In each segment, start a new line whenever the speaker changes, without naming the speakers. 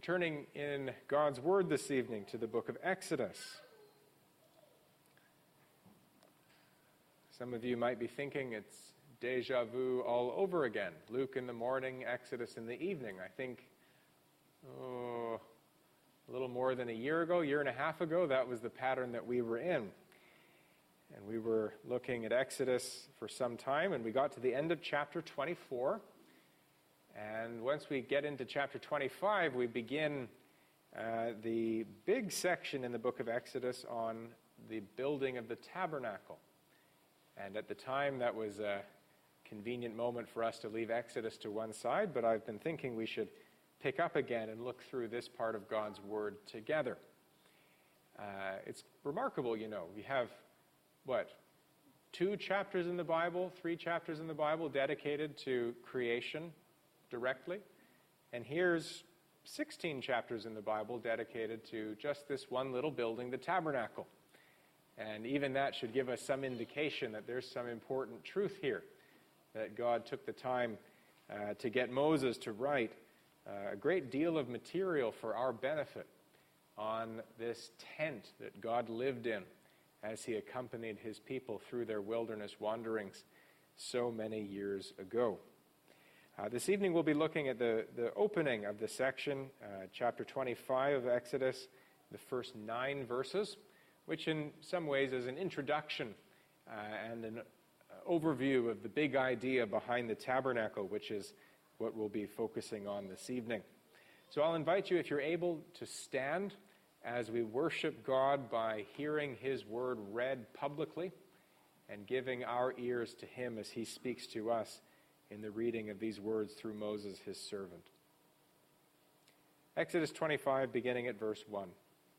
turning in God's Word this evening to the book of Exodus. Some of you might be thinking it's déjà vu all over again. Luke in the morning, Exodus in the evening. I think, a little more than a year and a half ago, that was the pattern that we were in. And we were looking at Exodus for some time, and we got to the end of chapter 24. And once we get into chapter 25, we begin the big section in the book of Exodus on the building of the tabernacle. And at the time, that was a convenient moment for us to leave Exodus to one side, but I've been thinking we should pick up again and look through this part of God's Word together. It's remarkable, you know. We have, 2 chapters in the Bible, 3 chapters in the Bible dedicated to creation directly. And here's 16 chapters in the Bible dedicated to just this one little building, the tabernacle. And even that should give us some indication that there's some important truth here, that God took the time to get Moses to write a great deal of material for our benefit on this tent that God lived in as he accompanied his people through their wilderness wanderings so many years ago. This evening we'll be looking at the opening of the section, chapter 25 of Exodus, the first 9 verses, which in some ways is an introduction and an overview of the big idea behind the tabernacle, which is what we'll be focusing on this evening. So I'll invite you, if you're able, to stand as we worship God by hearing his word read publicly and giving our ears to him as he speaks to us in the reading of these words through Moses, his servant. Exodus 25, beginning at verse 1.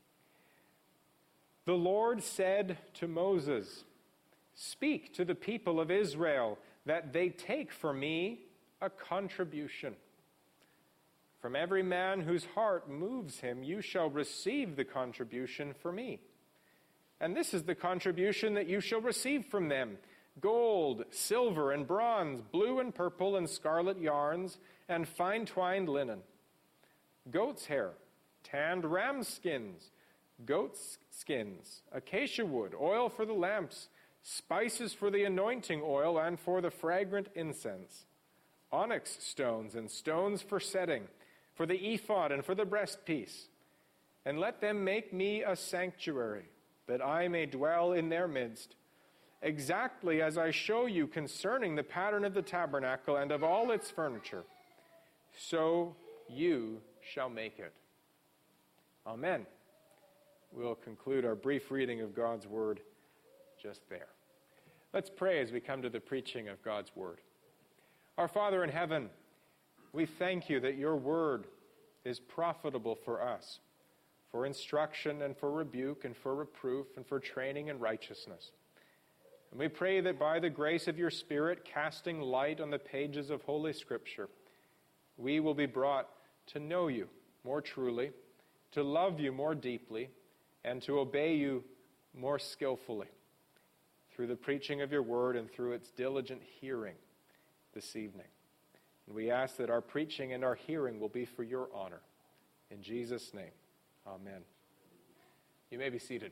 The Lord said to Moses, "Speak to the people of Israel that they take for me a contribution. From every man whose heart moves him, you shall receive the contribution for me. And this is the contribution that you shall receive from them: gold, silver, and bronze, blue and purple and scarlet yarns, and fine twined linen, goat's hair, tanned ram skins, goat's skins, acacia wood, oil for the lamps, spices for the anointing oil and for the fragrant incense, onyx stones and stones for setting, for the ephod and for the breastpiece. And let them make me a sanctuary, that I may dwell in their midst, exactly as I show you concerning the pattern of the tabernacle and of all its furniture. So you shall make it." Amen. We'll conclude our brief reading of God's Word just there. Let's pray as we come to the preaching of God's Word. Our Father in heaven, we thank you that your Word is profitable for us, for instruction and for rebuke and for reproof and for training in righteousness. And we pray that by the grace of your Spirit, casting light on the pages of Holy Scripture, we will be brought to know you more truly, to love you more deeply, and to obey you more skillfully through the preaching of your word and through its diligent hearing this evening. And we ask that our preaching and our hearing will be for your honor. In Jesus' name, amen. You may be seated.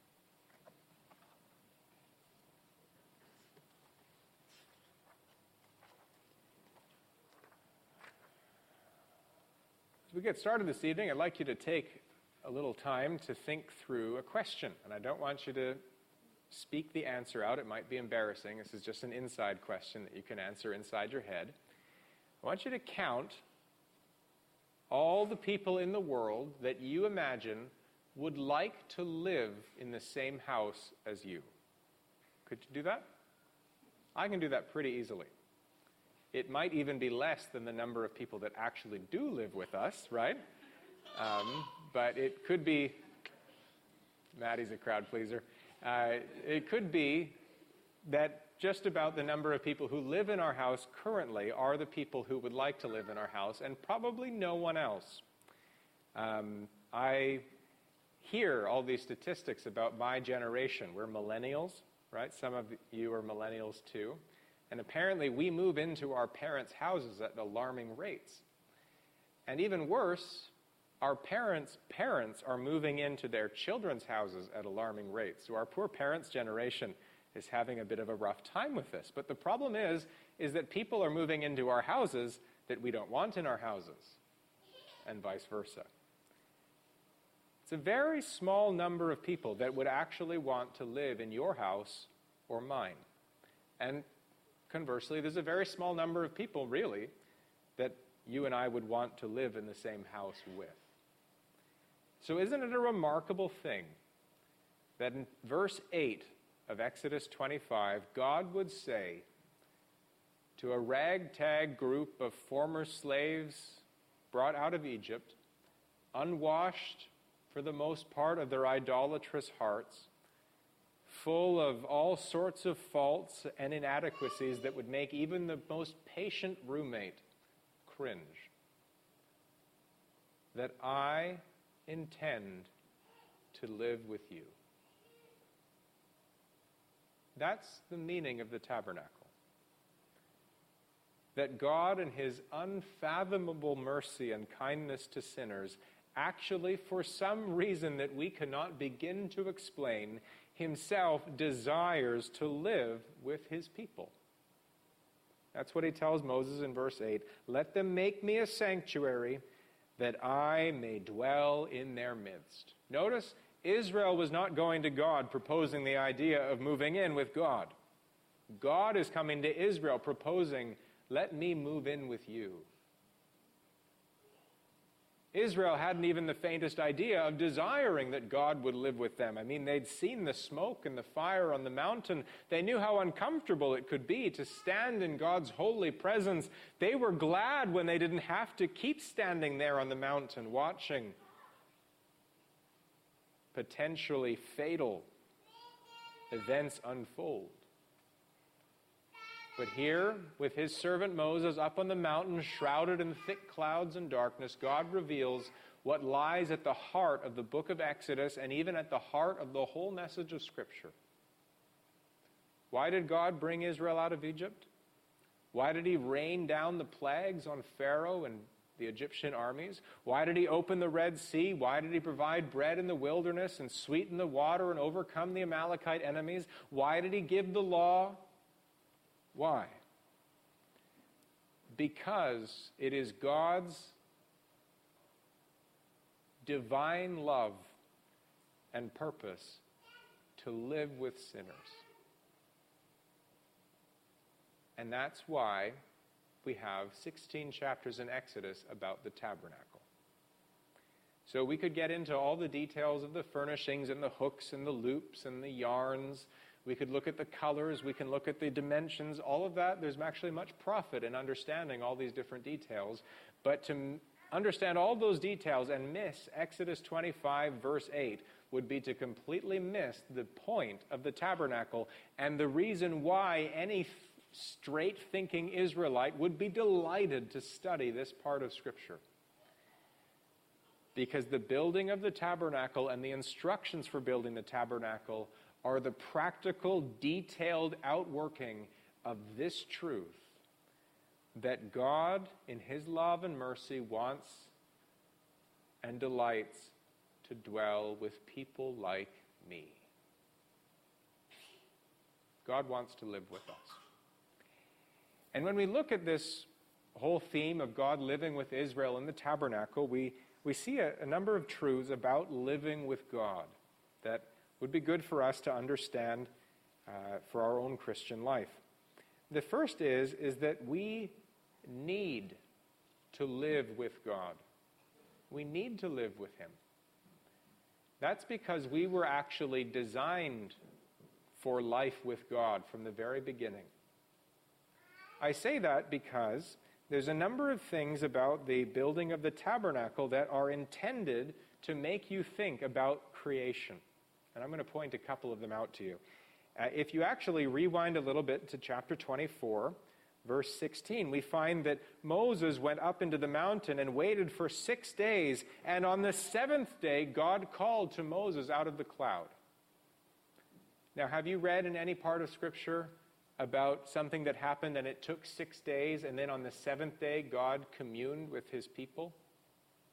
As we get started this evening, I'd like you to take a little time to think through a question. And I don't want you to speak the answer out. It might be embarrassing. This is just an inside question that you can answer inside your head. I want you to count all the people in the world that you imagine would like to live in the same house as you. Could you do that? I can do that pretty easily. It might even be less than the number of people that actually do live with us, right? But it could be, Maddie's a crowd pleaser. It could be that just about the number of people who live in our house currently are the people who would like to live in our house, and probably no one else. I hear all these statistics about my generation. We're millennials, right? Some of you are millennials too. And apparently we move into our parents' houses at alarming rates. And even worse, Our parents' parents are moving into their children's houses at alarming rates. So our poor parents' generation is having a bit of a rough time with this. But the problem is that people are moving into our houses that we don't want in our houses, and vice versa. It's a very small number of people that would actually want to live in your house or mine. And conversely, there's a very small number of people, really, that you and I would want to live in the same house with. So isn't it a remarkable thing that in verse 8 of Exodus 25, God would say to a ragtag group of former slaves brought out of Egypt, unwashed for the most part of their idolatrous hearts, full of all sorts of faults and inadequacies that would make even the most patient roommate cringe, that I intend to live with you. That's the meaning of the tabernacle. That God, in his unfathomable mercy and kindness to sinners, actually, for some reason that we cannot begin to explain, himself desires to live with his people. That's what he tells Moses in verse 8. Let them make me a sanctuary that I may dwell in their midst. Notice, Israel was not going to God proposing the idea of moving in with God. God is coming to Israel proposing, let me move in with you. Israel hadn't even the faintest idea of desiring that God would live with them. I mean, they'd seen the smoke and the fire on the mountain. They knew how uncomfortable it could be to stand in God's holy presence. They were glad when they didn't have to keep standing there on the mountain watching potentially fatal events unfold. But here, with his servant Moses up on the mountain, shrouded in thick clouds and darkness, God reveals what lies at the heart of the book of Exodus and even at the heart of the whole message of Scripture. Why did God bring Israel out of Egypt? Why did he rain down the plagues on Pharaoh and the Egyptian armies? Why did he open the Red Sea? Why did he provide bread in the wilderness and sweeten the water and overcome the Amalekite enemies? Why did he give the law? Why? Because it is God's divine love and purpose to live with sinners. And that's why we have 16 chapters in Exodus about the tabernacle. So we could get into all the details of the furnishings and the hooks and the loops and the yarns. We could look at the colors, we can look at the dimensions, all of that. There's actually much profit in understanding all these different details. But to understand all those details and miss Exodus 25, verse 8, would be to completely miss the point of the tabernacle and the reason why any straight-thinking Israelite would be delighted to study this part of Scripture. Because the building of the tabernacle and the instructions for building the tabernacle are the practical, detailed outworking of this truth, that God, in his love and mercy, wants and delights to dwell with people like me. God wants to live with us. And when we look at this whole theme of God living with Israel in the tabernacle, we see a number of truths about living with God that would be good for us to understand for our own Christian life. The first is that we need to live with God. We need to live with him. That's because we were actually designed for life with God from the very beginning. I say that because there's a number of things about the building of the tabernacle that are intended to make you think about creation. And I'm going to point a couple of them out to you. If you actually rewind a little bit to chapter 24, verse 16, we find that Moses went up into the mountain and waited for 6 days, and on the seventh day, God called to Moses out of the cloud. Now, have you read in any part of Scripture about something that happened and it took 6 days, and then on the seventh day, God communed with his people?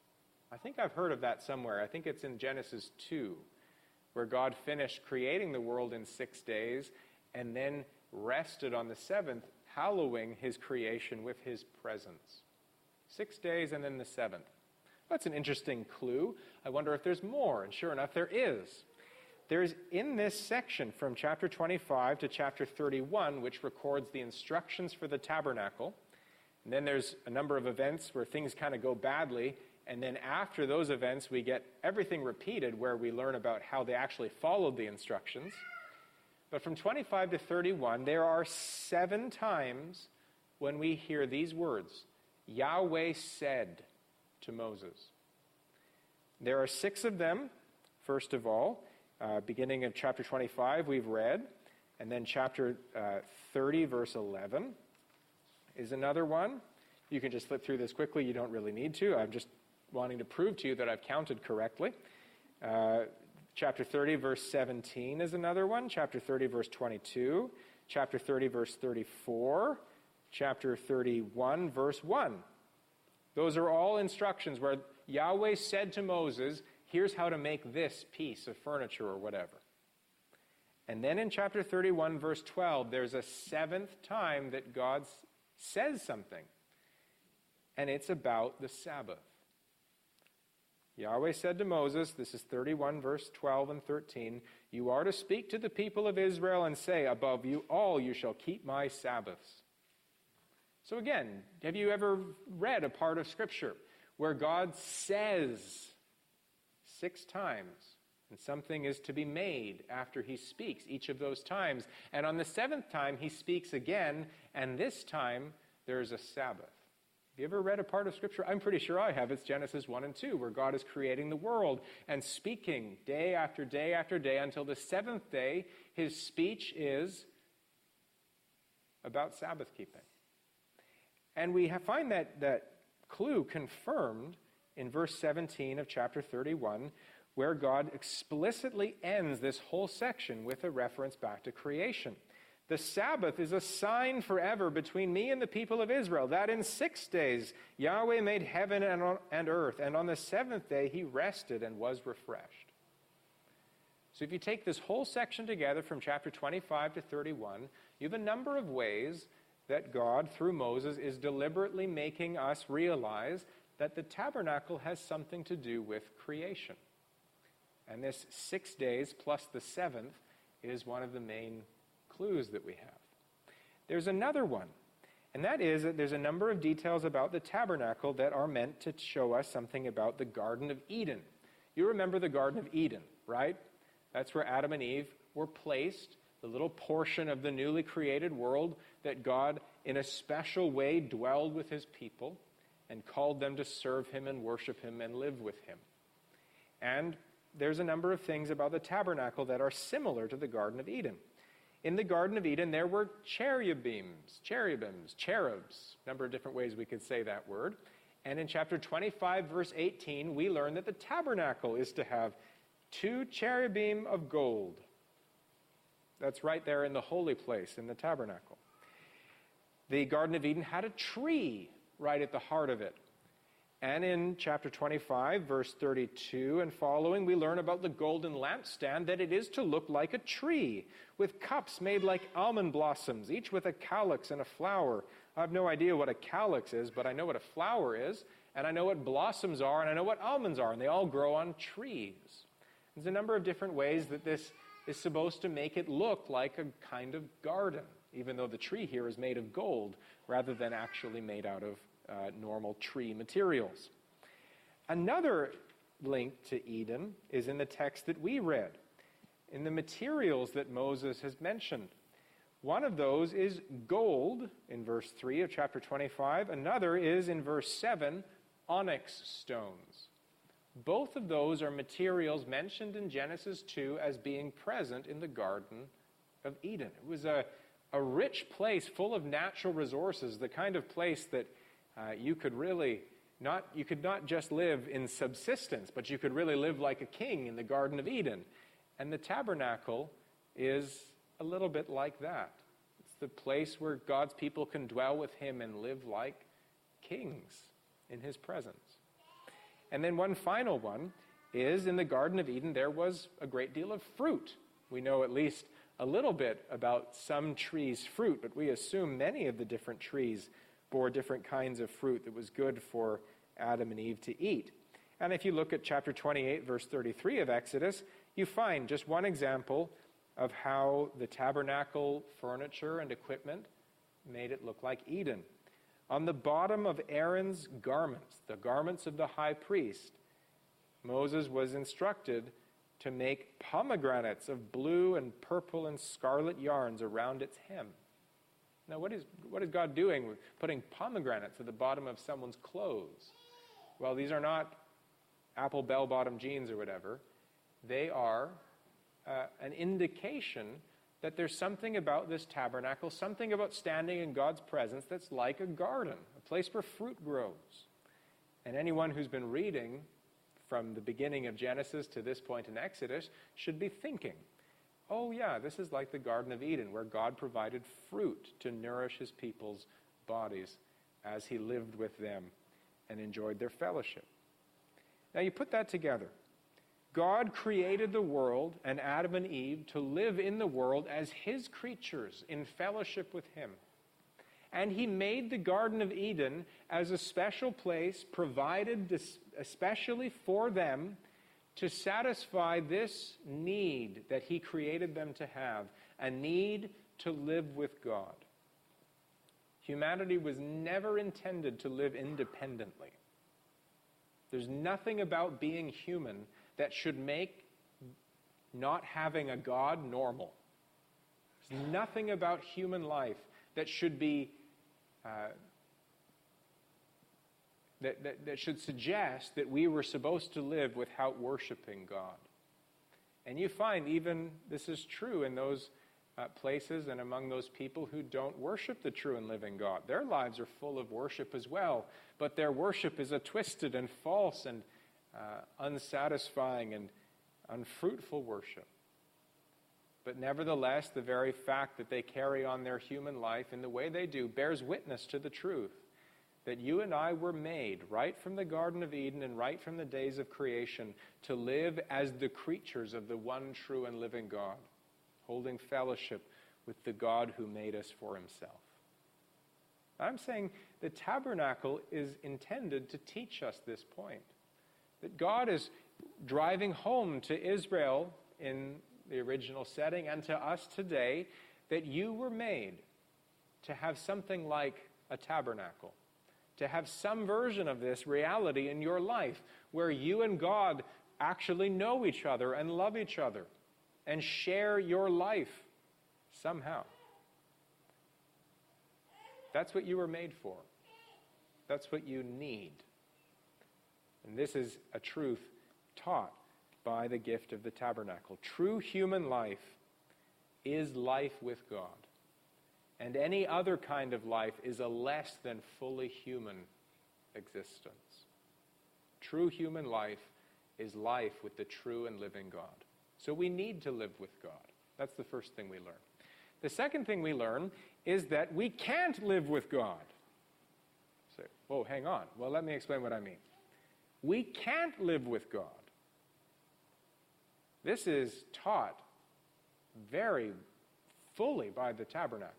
I think I've heard of that somewhere. I think it's in Genesis 2, where God finished creating the world in 6 days and then rested on the seventh, hallowing his creation with his presence. 6 days and then the seventh. That's an interesting clue. I wonder if there's more, and sure enough, there is. There's in this section from chapter 25 to chapter 31, which records the instructions for the tabernacle. And then there's a number of events where things kind of go badly. And then after those events, we get everything repeated where we learn about how they actually followed the instructions. But from 25 to 31, there are 7 times when we hear these words, Yahweh said to Moses. There are 6 of them, first of all. Beginning of chapter 25, we've read. And then chapter 30, verse 11 is another one. You can just flip through this quickly. You don't really need to. I'm just wanting to prove to you that I've counted correctly. Chapter 30, verse 17 is another one. Chapter 30, verse 22. Chapter 30, verse 34. Chapter 31, verse 1. Those are all instructions where Yahweh said to Moses, here's how to make this piece of furniture or whatever. And then in chapter 31, verse 12, there's a 7th time that God says something. And it's about the Sabbath. Yahweh said to Moses, this is 31, verse 12 and 13, you are to speak to the people of Israel and say, above you all you shall keep my Sabbaths. So again, have you ever read a part of Scripture where God says 6 times, and something is to be made after he speaks each of those times, and on the 7th time he speaks again, and this time there's a Sabbath? Have you ever read a part of Scripture? I'm pretty sure I have. It's Genesis 1 and 2, where God is creating the world and speaking day after day after day until the 7th day. His speech is about Sabbath keeping. And we find that clue confirmed in verse 17 of chapter 31, where God explicitly ends this whole section with a reference back to creation. The Sabbath is a sign forever between me and the people of Israel, that in 6 days Yahweh made heaven and earth, and on the 7th day he rested and was refreshed. So if you take this whole section together from chapter 25 to 31, you have a number of ways that God, through Moses, is deliberately making us realize that the tabernacle has something to do with creation. And this 6 days plus the 7th is one of the main clues that we have. There's another one, and that is that there's a number of details about the tabernacle that are meant to show us something about the Garden of Eden. You remember the Garden of Eden, right? That's where Adam and Eve were placed, the little portion of the newly created world that God, in a special way, dwelled with his people and called them to serve him and worship him and live with him. And there's a number of things about the tabernacle that are similar to the Garden of Eden. In the Garden of Eden, there were cherubs, a number of different ways we could say that word. And in chapter 25, verse 18, we learn that the tabernacle is to have 2 cherubim of gold. That's right there in the holy place, in the tabernacle. The Garden of Eden had a tree right at the heart of it. And in chapter 25, verse 32 and following, we learn about the golden lampstand, that it is to look like a tree, with cups made like almond blossoms, each with a calyx and a flower. I have no idea what a calyx is, but I know what a flower is, and I know what blossoms are, and I know what almonds are, and they all grow on trees. There's a number of different ways that this is supposed to make it look like a kind of garden, even though the tree here is made of gold, rather than actually made out of normal tree materials. Another link to Eden is in the text that we read, in the materials that Moses has mentioned. One of those is gold in verse 3 of chapter 25. Another is in verse 7, onyx stones. Both of those are materials mentioned in Genesis 2 as being present in the Garden of Eden. It was a rich place full of natural resources, the kind of place that you could not just live in subsistence, but you could really live like a king in the Garden of Eden. And the tabernacle is a little bit like that. It's the place where God's people can dwell with him and live like kings in his presence. And then one final one is in the Garden of Eden, there was a great deal of fruit. We know at least a little bit about some trees' fruit, but we assume many of the different trees bore different kinds of fruit that was good for Adam and Eve to eat. And if you look at chapter 28, verse 33 of Exodus, you find just one example of how the tabernacle furniture and equipment made it look like Eden. On the bottom of Aaron's garments, the garments of the high priest, Moses was instructed to make pomegranates of blue and purple and scarlet yarns around its hem. Now, what is God doing with putting pomegranates at the bottom of someone's clothes? Well, these are not apple bell-bottom jeans or whatever. They are an indication that there's something about this tabernacle, something about standing in God's presence that's like a garden, a place where fruit grows. And anyone who's been reading from the beginning of Genesis to this point in Exodus should be thinking, oh yeah, this is like the Garden of Eden, where God provided fruit to nourish his people's bodies as he lived with them and enjoyed their fellowship. Now you put that together. God created the world and Adam and Eve to live in the world as his creatures in fellowship with him. And he made the Garden of Eden as a special place provided especially for them to satisfy this need that he created them to have, a need to live with God. Humanity was never intended to live independently. There's nothing about being human that should make not having a God normal. There's nothing about human life that should be that should suggest that we were supposed to live without worshiping God. And you find even this is true in those places and among those people who don't worship the true and living God. Their lives are full of worship as well, but their worship is a twisted and false and unsatisfying and unfruitful worship. But nevertheless, the very fact that they carry on their human life in the way they do bears witness to the truth that you and I were made right from the Garden of Eden and right from the days of creation to live as the creatures of the one true and living God, holding fellowship with the God who made us for himself. I'm saying the tabernacle is intended to teach us this point, that God is driving home to Israel in the original setting and to us today that you were made to have something like a tabernacle, to have some version of this reality in your life where you and God actually know each other and love each other and share your life somehow. That's what you were made for. That's what you need. And this is a truth taught by the gift of the tabernacle. True human life is life with God. And any other kind of life is a less than fully human existence. True human life is life with the true and living God. So we need to live with God. That's the first thing we learn. The second thing we learn is that we can't live with God. So, oh, hang on. Well, let me explain what I mean. We can't live with God. This is taught very fully by the tabernacle.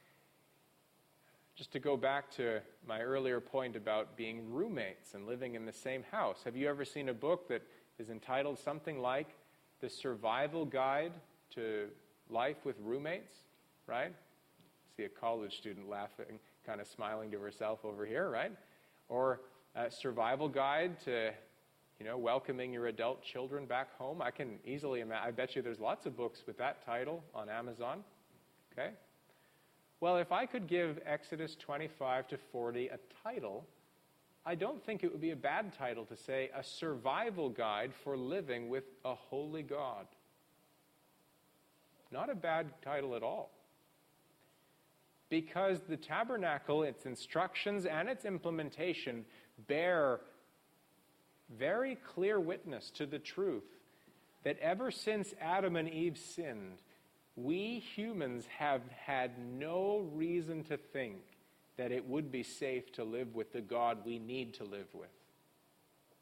Just to go back to my earlier point about being roommates and living in the same house. Have you ever seen a book that is entitled something like The Survival Guide to Life with Roommates? Right? See a college student laughing, kind of smiling to herself over here, right? Or a survival guide to, welcoming your adult children back home. I can easily imagine. I bet you there's lots of books with that title on Amazon. Okay? Well, if I could give Exodus 25 to 40 a title, I don't think it would be a bad title to say, A Survival Guide for Living with a Holy God. Not a bad title at all. Because the tabernacle, its instructions and its implementation bear very clear witness to the truth that ever since Adam and Eve sinned, we humans have had no reason to think that it would be safe to live with the God we need to live with.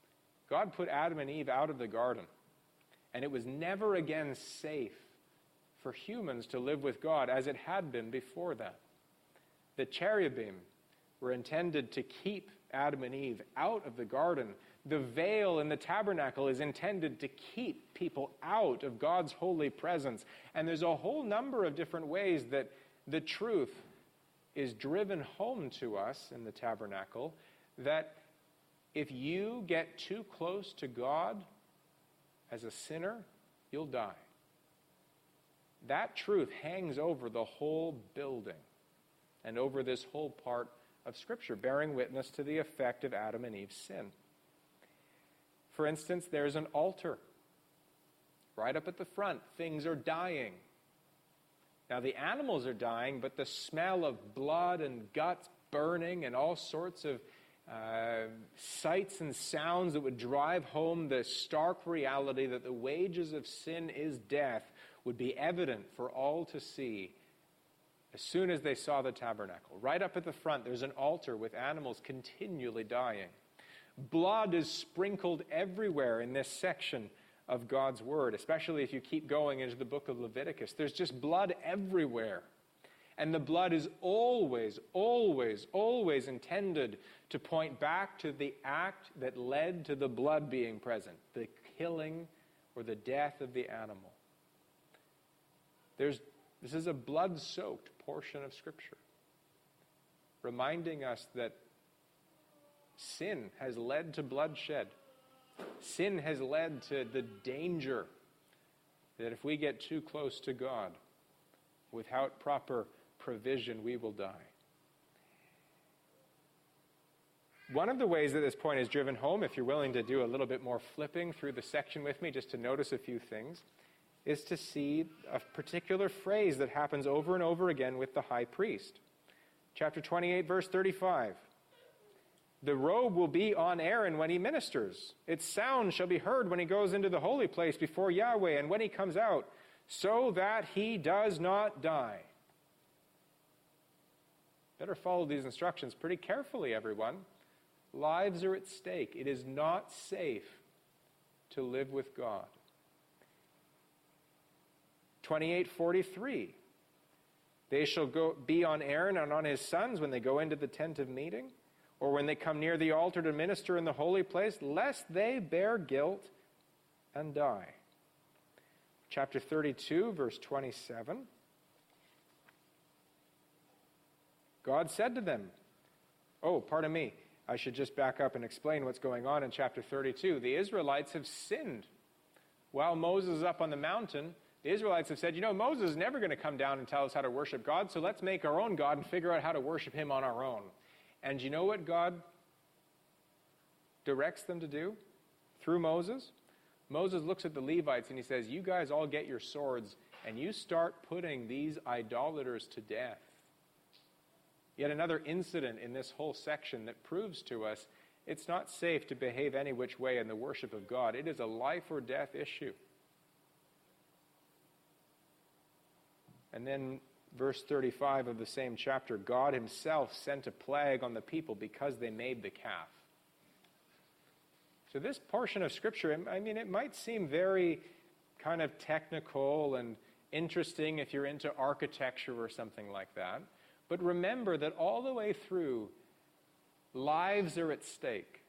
God put Adam and Eve out of the garden, and it was never again safe for humans to live with God as it had been before that. The cherubim were intended to keep Adam and Eve out of the garden. The veil in the tabernacle is intended to keep people out of God's holy presence. And there's a whole number of different ways that the truth is driven home to us in the tabernacle, that if you get too close to God as a sinner, you'll die. That truth hangs over the whole building and over this whole part of Scripture, bearing witness to the effect of Adam and Eve's sin. For instance, there's an altar. Right up at the front, things are dying. Now, the animals are dying, but the smell of blood and guts burning and all sorts of sights and sounds that would drive home the stark reality that the wages of sin is death would be evident for all to see as soon as they saw the tabernacle. Right up at the front, there's an altar with animals continually dying. Blood is sprinkled everywhere in this section of God's Word, especially if you keep going into the book of Leviticus. There's just blood everywhere. And the blood is always, always, always intended to point back to the act that led to the blood being present, the killing or the death of the animal. This is a blood-soaked portion of Scripture, reminding us that sin has led to bloodshed. Sin has led to the danger that if we get too close to God, without proper provision, we will die. One of the ways that this point is driven home, if you're willing to do a little bit more flipping through the section with me, just to notice a few things, is to see a particular phrase that happens over and over again with the high priest. Chapter 28, verse 35. The robe will be on Aaron when he ministers. Its sound shall be heard when he goes into the holy place before Yahweh and when he comes out, so that he does not die. Better follow these instructions pretty carefully, everyone. Lives are at stake. It is not safe to live with God. 28:43. They shall be on Aaron and on his sons when they go into the tent of meeting, or when they come near the altar to minister in the holy place, lest they bear guilt and die. Chapter 32, verse 27. God said to them, I should just back up and explain what's going on in chapter 32. The Israelites have sinned. While Moses is up on the mountain, the Israelites have said, Moses is never going to come down and tell us how to worship God, so let's make our own God and figure out how to worship him on our own. And you know what God directs them to do through Moses? Moses looks at the Levites and he says, you guys all get your swords and you start putting these idolaters to death. Yet another incident in this whole section that proves to us it's not safe to behave any which way in the worship of God. It is a life or death issue. And then verse 35 of the same chapter, God himself sent a plague on the people because they made the calf. So this portion of Scripture, it might seem very kind of technical and interesting if you're into architecture or something like that. But remember that all the way through, lives are at stake.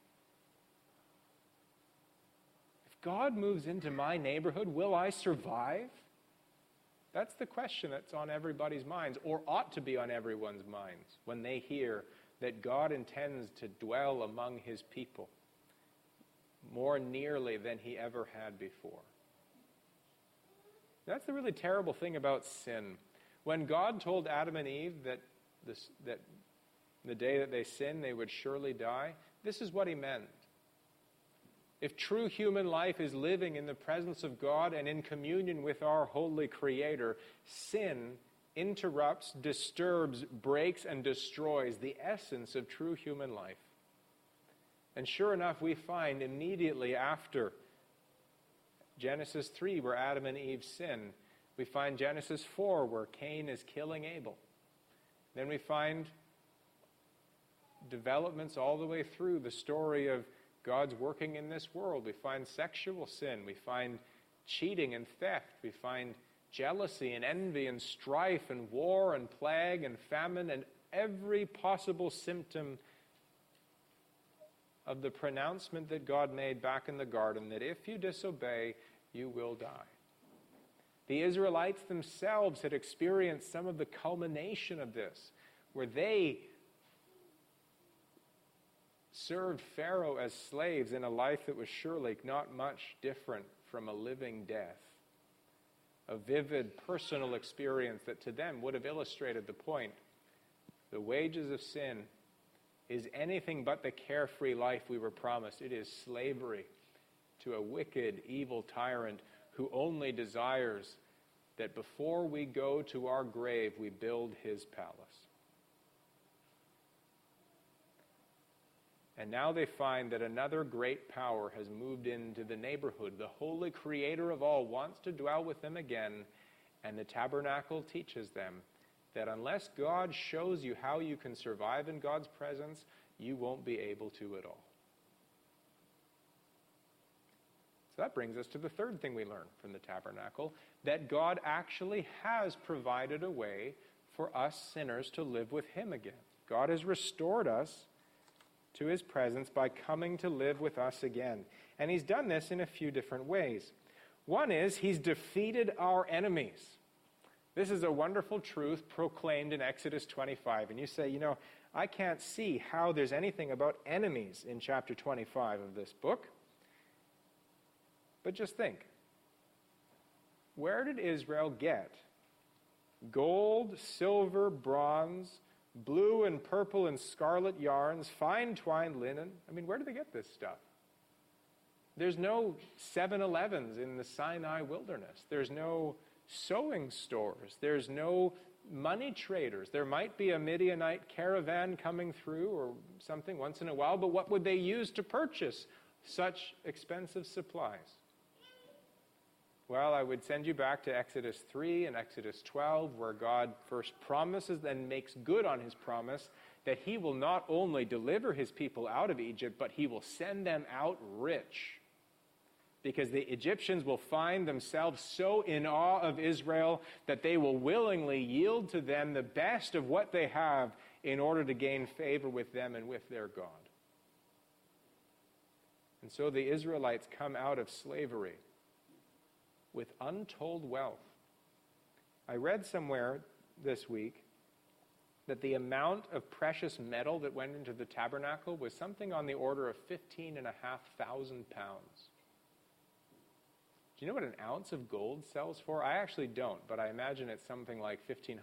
If God moves into my neighborhood, will I survive? That's the question that's on everybody's minds, or ought to be on everyone's minds, when they hear that God intends to dwell among his people more nearly than he ever had before. That's the really terrible thing about sin. When God told Adam and Eve that the day that they sinned, they would surely die, this is what he meant. If true human life is living in the presence of God and in communion with our holy Creator, sin interrupts, disturbs, breaks, and destroys the essence of true human life. And sure enough, we find immediately after Genesis 3, where Adam and Eve sin, we find Genesis 4, where Cain is killing Abel. Then we find developments all the way through the story of God's working in this world. We find sexual sin. We find cheating and theft. We find jealousy and envy and strife and war and plague and famine and every possible symptom of the pronouncement that God made back in the garden that if you disobey, you will die. The Israelites themselves had experienced some of the culmination of this, where they served Pharaoh as slaves in a life that was surely not much different from a living death. A vivid personal experience that to them would have illustrated the point. The wages of sin is anything but the carefree life we were promised. It is slavery to a wicked, evil tyrant who only desires that before we go to our grave, we build his palace. And now they find that another great power has moved into the neighborhood. The holy creator of all wants to dwell with them again, and the tabernacle teaches them that unless God shows you how you can survive in God's presence, you won't be able to at all. So that brings us to the third thing we learn from the tabernacle, that God actually has provided a way for us sinners to live with him again. God has restored us to his presence by coming to live with us again. And he's done this in a few different ways. One is he's defeated our enemies. This is a wonderful truth proclaimed in Exodus 25. And you say, I can't see how there's anything about enemies in chapter 25 of this book. But just think. Where did Israel get gold, silver, bronze, blue and purple and scarlet yarns, fine twined linen? Where do they get this stuff? There's no 7-Elevens in the Sinai wilderness. There's no sewing stores. There's no money traders. There might be a Midianite caravan coming through or something once in a while, but what would they use to purchase such expensive supplies? Well, I would send you back to Exodus 3 and Exodus 12, where God first promises and makes good on his promise that he will not only deliver his people out of Egypt, but he will send them out rich. Because the Egyptians will find themselves so in awe of Israel that they will willingly yield to them the best of what they have in order to gain favor with them and with their God. And so the Israelites come out of slavery with untold wealth. I read somewhere this week that the amount of precious metal that went into the tabernacle was something on the order of 15,500 pounds. Do you know what an ounce of gold sells for? I actually don't, but I imagine it's something like $1,500.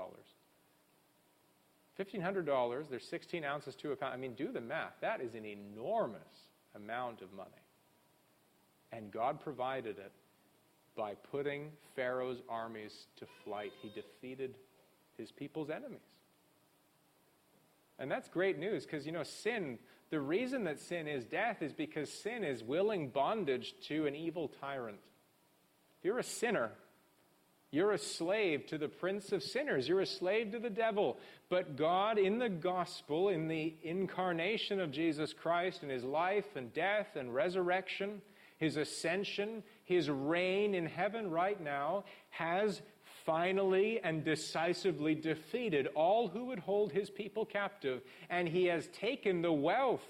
$1,500, there's 16 ounces to a pound. Do the math. That is an enormous amount of money. And God provided it by putting Pharaoh's armies to flight. He defeated his people's enemies. And that's great news because, sin, the reason that sin is death is because sin is willing bondage to an evil tyrant. If you're a sinner, you're a slave to the prince of sinners. You're a slave to the devil. But God, in the gospel, in the incarnation of Jesus Christ, in his life and death and resurrection, his ascension, his reign in heaven right now, has finally and decisively defeated all who would hold his people captive. And he has taken the wealth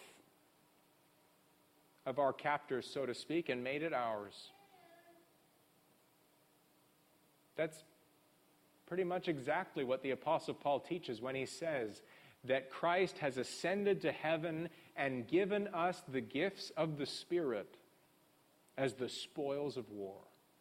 of our captors, so to speak, and made it ours. That's pretty much exactly what the Apostle Paul teaches when he says that Christ has ascended to heaven and given us the gifts of the Spirit as the spoils of war.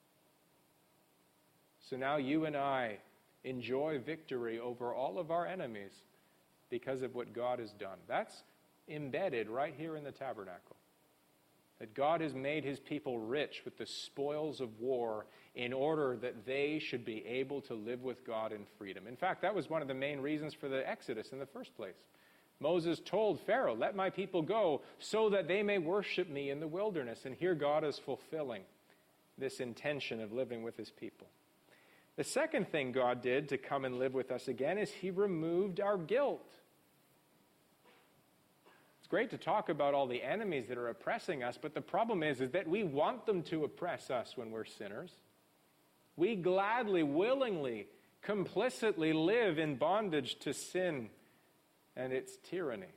So now you and I enjoy victory over all of our enemies because of what God has done. That's embedded right here in the tabernacle. That God has made his people rich with the spoils of war in order that they should be able to live with God in freedom. In fact, that was one of the main reasons for the Exodus in the first place. Moses told Pharaoh, "Let my people go so that they may worship me in the wilderness." And here God is fulfilling this intention of living with his people. The second thing God did to come and live with us again is he removed our guilt. It's great to talk about all the enemies that are oppressing us, but the problem is that we want them to oppress us when we're sinners. We gladly, willingly, complicitly live in bondage to sin and its tyranny.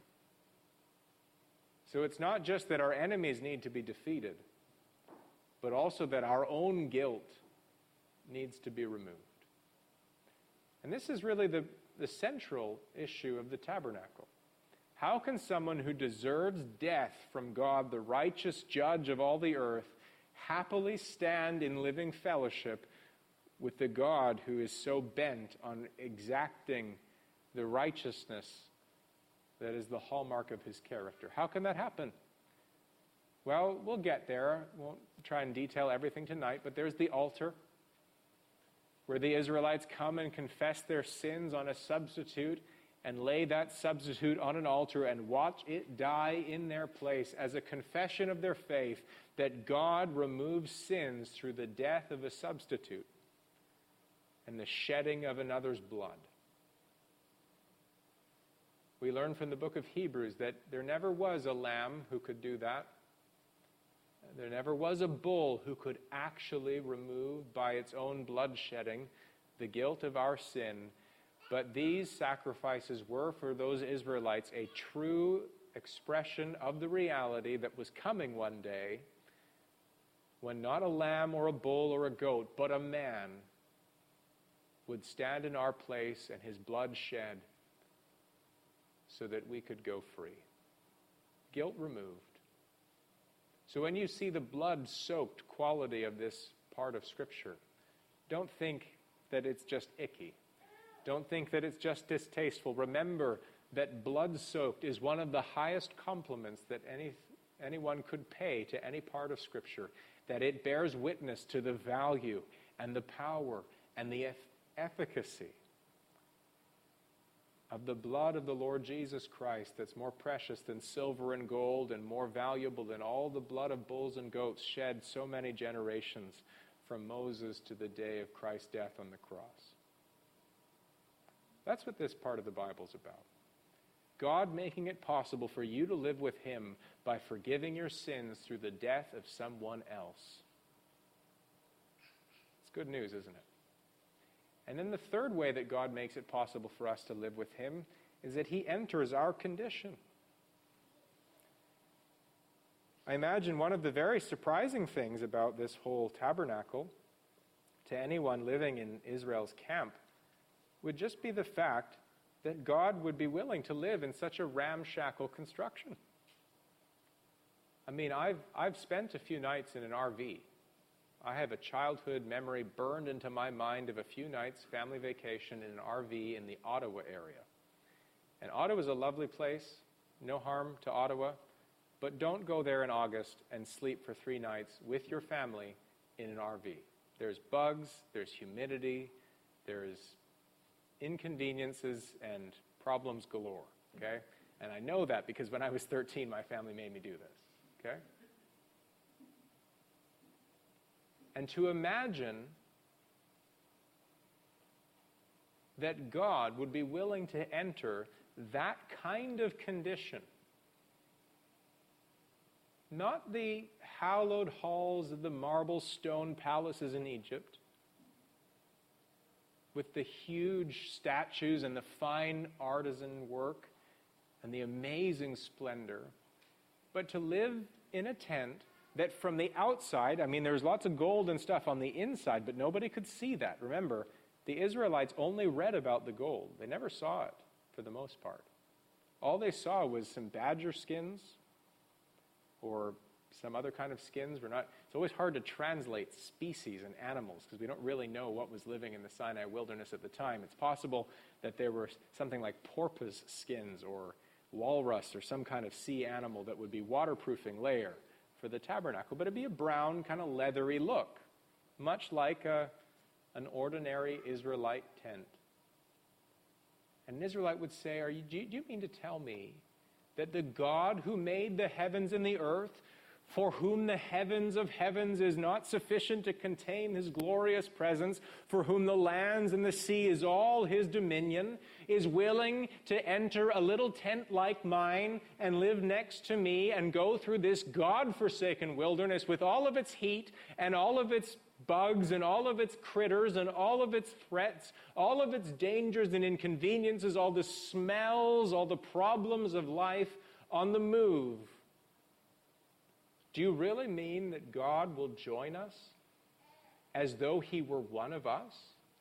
So it's not just that our enemies need to be defeated, but also that our own guilt needs to be removed. And this is really the central issue of the tabernacle. How can someone who deserves death from God, the righteous judge of all the earth, happily stand in living fellowship with the God who is so bent on exacting the righteousness that is the hallmark of his character? How can that happen? Well, we'll get there. Won't try and detail everything tonight, but there's the altar where the Israelites come and confess their sins on a substitute and lay that substitute on an altar and watch it die in their place as a confession of their faith that God removes sins through the death of a substitute and the shedding of another's blood. We learn from the book of Hebrews that there never was a lamb who could do that. There never was a bull who could actually remove by its own bloodshedding the guilt of our sin. But these sacrifices were for those Israelites a true expression of the reality that was coming one day when not a lamb or a bull or a goat, but a man would stand in our place and his blood shed so that we could go free. Guilt removed. So when you see the blood-soaked quality of this part of Scripture, don't think that it's just icky. Don't think that it's just distasteful. Remember that blood-soaked is one of the highest compliments that anyone could pay to any part of Scripture, that it bears witness to the value and the power and the efficacy of the blood of the Lord Jesus Christ that's more precious than silver and gold and more valuable than all the blood of bulls and goats shed so many generations from Moses to the day of Christ's death on the cross. That's what this part of the Bible's about. God making it possible for you to live with him by forgiving your sins through the death of someone else. It's good news, isn't it? And then the third way that God makes it possible for us to live with him is that he enters our condition. I imagine one of the very surprising things about this whole tabernacle to anyone living in Israel's camp would just be the fact that God would be willing to live in such a ramshackle construction. I mean, I've spent a few nights in an RV. I have a childhood memory burned into my mind of a few nights family vacation in an RV in the Ottawa area. And Ottawa is a lovely place, no harm to Ottawa, but don't go there in August and sleep for 3 nights with your family in an RV. There's bugs, there's humidity, there's inconveniences and problems galore, okay? And I know that because when I was 13, my family made me do this, okay? And to imagine that God would be willing to enter that kind of condition, not the hallowed halls of the marble stone palaces in Egypt, with the huge statues and the fine artisan work and the amazing splendor, but to live in a tent that from the outside, I mean, there's lots of gold and stuff on the inside, but nobody could see that. Remember, the Israelites only read about the gold. They never saw it, for the most part. All they saw was some badger skins or some other kind of skins. It's always hard to translate species and animals because we don't really know what was living in the Sinai wilderness at the time. It's possible that there were something like porpoise skins or walrus or some kind of sea animal that would be waterproofing layer for the tabernacle, but it'd be a brown, kind of leathery look, much like an ordinary Israelite tent. And an Israelite would say, do you mean to tell me that the God who made the heavens and the earth, for whom the heavens of heavens is not sufficient to contain his glorious presence, for whom the lands and the sea is all his dominion, is willing to enter a little tent like mine and live next to me and go through this God-forsaken wilderness with all of its heat and all of its bugs and all of its critters and all of its threats, all of its dangers and inconveniences, all the smells, all the problems of life on the move. Do you really mean that God will join us as though he were one of us?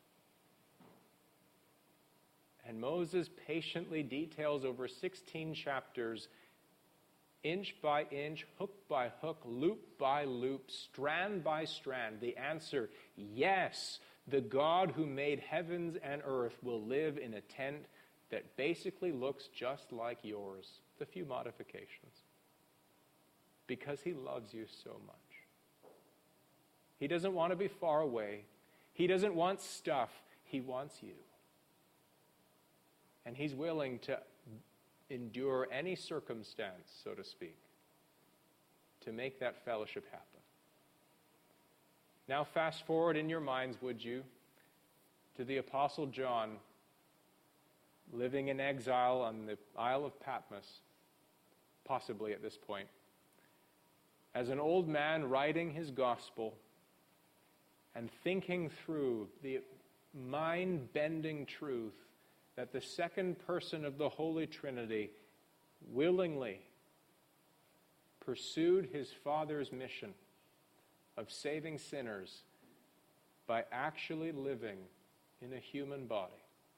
And Moses patiently details over 16 chapters, inch by inch, hook by hook, loop by loop, strand by strand, the answer, yes, the God who made heavens and earth will live in a tent that basically looks just like yours, with a few modifications. Because he loves you so much. He doesn't want to be far away. He doesn't want stuff. He wants you. And he's willing to endure any circumstance, so to speak, to make that fellowship happen. Now fast forward in your minds, would you, to the Apostle John living in exile on the Isle of Patmos, possibly at this point. As an old man writing his gospel and thinking through the mind-bending truth that the second person of the Holy Trinity willingly pursued his Father's mission of saving sinners by actually living in a human body.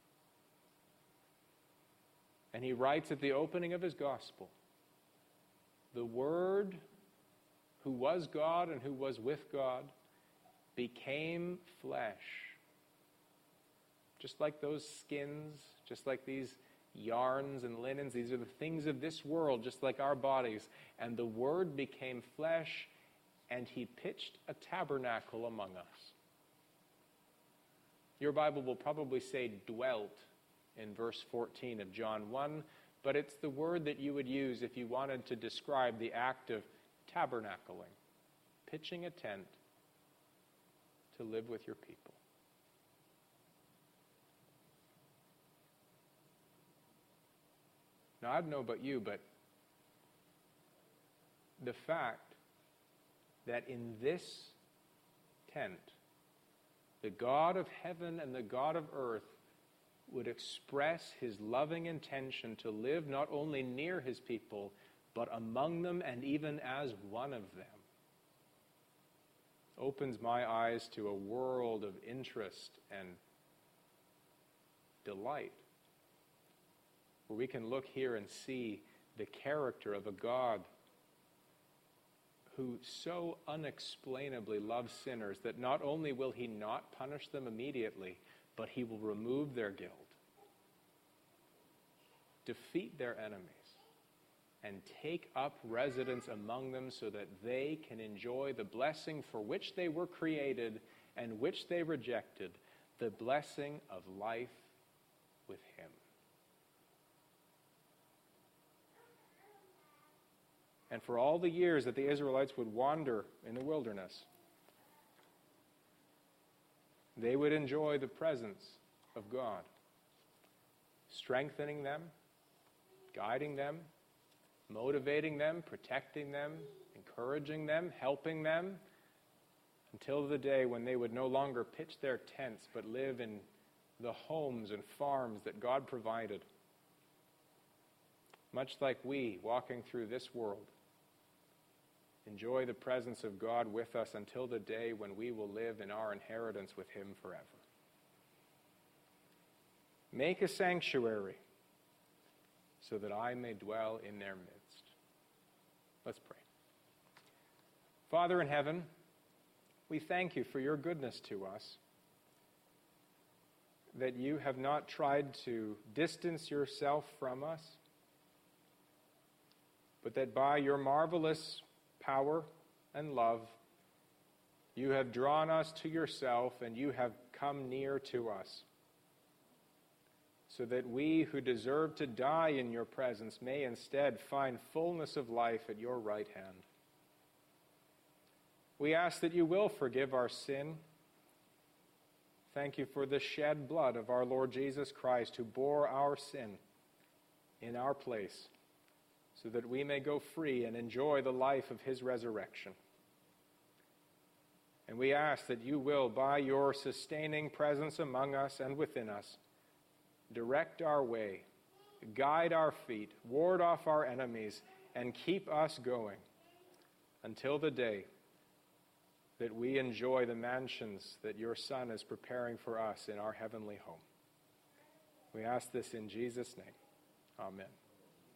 And he writes at the opening of his gospel, the Word, who was God and who was with God, became flesh. Just like those skins, just like these yarns and linens, these are the things of this world, just like our bodies. And the Word became flesh, and he pitched a tabernacle among us. Your Bible will probably say dwelt in verse 14 of John 1, but it's the word that you would use if you wanted to describe the act of tabernacling, pitching a tent to live with your people. Now, I don't know about you, but the fact that in this tent, the God of heaven and the God of earth would express his loving intention to live not only near his people, but among them and even as one of them, opens my eyes to a world of interest and delight, where we can look here and see the character of a God who so unexplainably loves sinners that not only will he not punish them immediately, but he will remove their guilt, defeat their enemies, and take up residence among them so that they can enjoy the blessing for which they were created and which they rejected, the blessing of life with him. And for all the years that the Israelites would wander in the wilderness, they would enjoy the presence of God, strengthening them, guiding them, motivating them, protecting them, encouraging them, helping them, until the day when they would no longer pitch their tents but live in the homes and farms that God provided. Much like we, walking through this world, enjoy the presence of God with us until the day when we will live in our inheritance with him forever. Make a sanctuary so that I may dwell in their midst. Let's pray. Father in heaven, we thank you for your goodness to us, that you have not tried to distance yourself from us, but that by your marvelous power and love, you have drawn us to yourself and you have come near to us, so that we who deserve to die in your presence may instead find fullness of life at your right hand. We ask that you will forgive our sin. Thank you for the shed blood of our Lord Jesus Christ, who bore our sin in our place, so that we may go free and enjoy the life of his resurrection. And we ask that you will, by your sustaining presence among us and within us, direct our way, guide our feet, ward off our enemies, and keep us going until the day that we enjoy the mansions that your Son is preparing for us in our heavenly home. We ask this in Jesus' name. Amen.